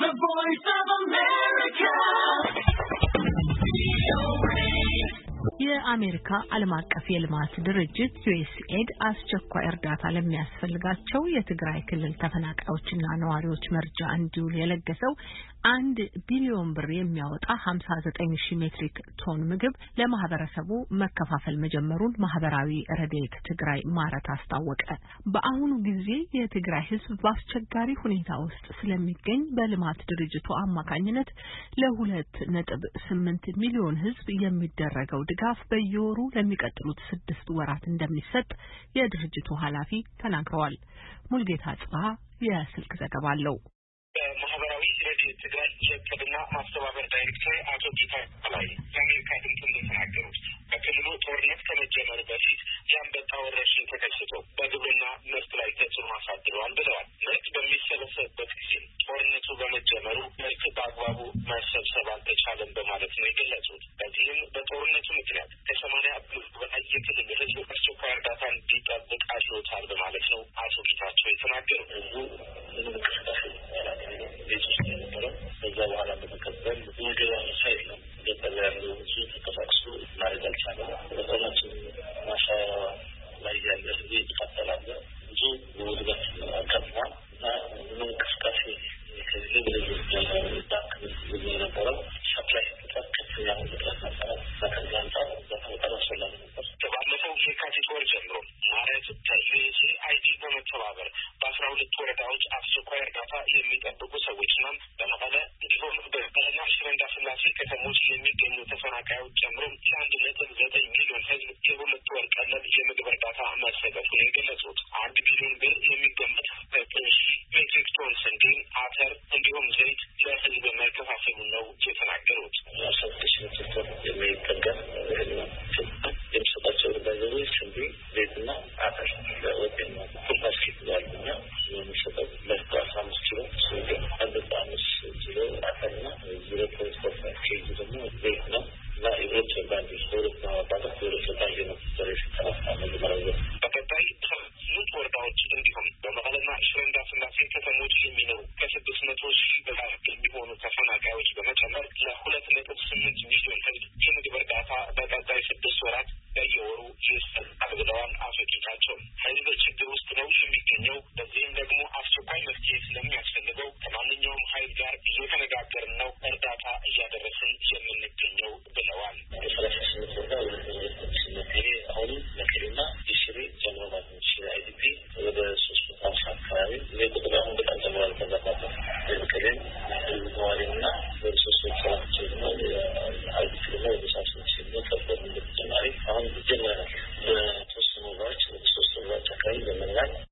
The Voice of America. የአሜሪካ ዓለም አቀፍ የልማት ድርጅት USAID አስቸኳይ እርዳታ ለሚያስፈልጋቸው የትግራይ ክልል ተፈናቃዮችና ነዋሪዎች መርጃ እንዲውል የለገሰው 1 ቢሊዮን ብር የሚያወጣ 59000 ሜትሪክ ቶን ምግብ ለማህበረሰቡ መከፋፈል መጀመሩን ማህበራዊ ረድኤት ትግራይ ማረት አስታወቀ። በአሁኑ ጊዜ የትግራይ ህዝብ በአስቸጋሪ ሁኔታ ውስጥ ስለሚገኝ በልማት ድርጅቱ አማካኝነት ለ2.8 ሚሊዮን ህዝብ የሚደረገው ድጋፍ በየወሩ ለሚቀጥሉት 6 ወራት እንደሚሰጥ የድርጅቱ ኃላፊ ተናግረዋል። ሙልጌታ ጽባ የስልክ ዘገባ አለው። በማህበራዊ ረድኤት ትግራይ የቅድና ማስተባበር ዳይሬክተር አቶ ጌታ ላይ የአሜሪካ ድምፅ እንደተናገሩት በክልሉ ጦርነት ከመጀመሩ በፊት የአንበጣ ወረርሽኝ ተከስቶ በግብርና ምርት ላይ ተጽዕኖ አሳድረዋል ብለዋል። ምርት በሚሰበሰብበት ጊዜ ጦርነቱ በመጀመሩ ምርት በአግባቡ መሰብሰብ አልተቻለም በማለት ነው የገለጹት። በዚህም በጦርነቱ ምክንያት ከ80 በላይ የክልል ህዝብ አስቸኳይ እርዳታ እንዲጠብቅ አድርጎታል በማለት ነው አቶ ጌታቸው የተናገሩት። ቤት ውስጥ የነበረው ከዛ በኋላ በተከበል ምግብ ሳይል ነው ገጠር ያለው ብዙ ተንቀሳቅሶ ማድረግ አልቻለም። በጦርነቱ ማሻ ላይ ያለ ህዝብ ይተካተላለ ብዙ ውድበት አጋጥሟል እና ምንም እንቅስቃሴ ከዚህ ባንክ ብዙ የነበረው ሰፕላይ ስትጠቅ ከፍተኛ ውድረት ነበረ። ከዛ አንጻር በጣም አስፈላጊ ነበር። ከባለፈው የካቲት ወር ጀምሮ ማረት ከUSAID በመተባበር በ12 ወረዳዎች አስቸኳይ እርዳታ የሚጠብቁ ሰዎችና በመቀለ እንዲሁም በመቀለና ሽረንዳስላሴ ከተሞች የሚገኙ ተፈናቃዮች ጨምሮ ለ1.9 ሚሊዮን ህዝብ የ2 ወር ቀለብ የምግብ እርዳታ መሰጠቱን የገለጹት 1 ቢሊዮን ብር የሚገመት 9,000 ሜትሪክ ቶን ስንዴ፣ አተር እንዲሁም ዘይት ለህዝብ መከፋፈሉ ነው የተናገሩት። የሚጠቀም የሚሰጣቸው ባይዘሮች ስንዴ፣ ዘይትና አተር ለወጤና ፉልባስኬት ያሉና የሚሰጠው ለ15 ኪሎ ስንዴ፣ 15 ኪሎ አተርና 0.45 ኬጂ ደግሞ ዘይት ነው እና የሁለት ባንድ ሁለት ማባላት ሁለት ባንድ ነው ተረሽተራፋ መጀመሪያ በቀጣይ 8 ወረዳዎች እንዲሁም በመቀለና ሽረንዳስላሴ ከተሞች የሚኖሩ ከ600,000 በላይ የሚሆኑ ተፈናቃዮች በመጨመር ለ2.8 ሚሊዮን ህዝብ የምግብ እርዳታ በቀጣይ 6 ወራት በየወሩ ይሰጣል ብለዋል አቶ ጌታቸው። ህዝብ ችግር ውስጥ ነው የሚገኘው። በዚህም ደግሞ አስቸኳይ መፍትሄ ስለሚያስፈልገው ከማንኛውም ኃይል ጋር እየተነጋገርን ነው እርዳታ እያደረስን የምንገኘው ብለዋል። አሁን መከሌና የሽሬ ጀምሮ IDP ወደ 350 አካባቢ የቁጥር አሁን በጣም ጀምሯል። ተዛባታ መከሌን ነዋሪና ወደ 330 ነው IDP ደግሞ ወደ 300 ነው ተፈጥሮ እንደተጨማሪ አሁን ጀምረናል። በተወሰኑ ወራዎች ወደ 3 ወራት አካባቢ በመላክ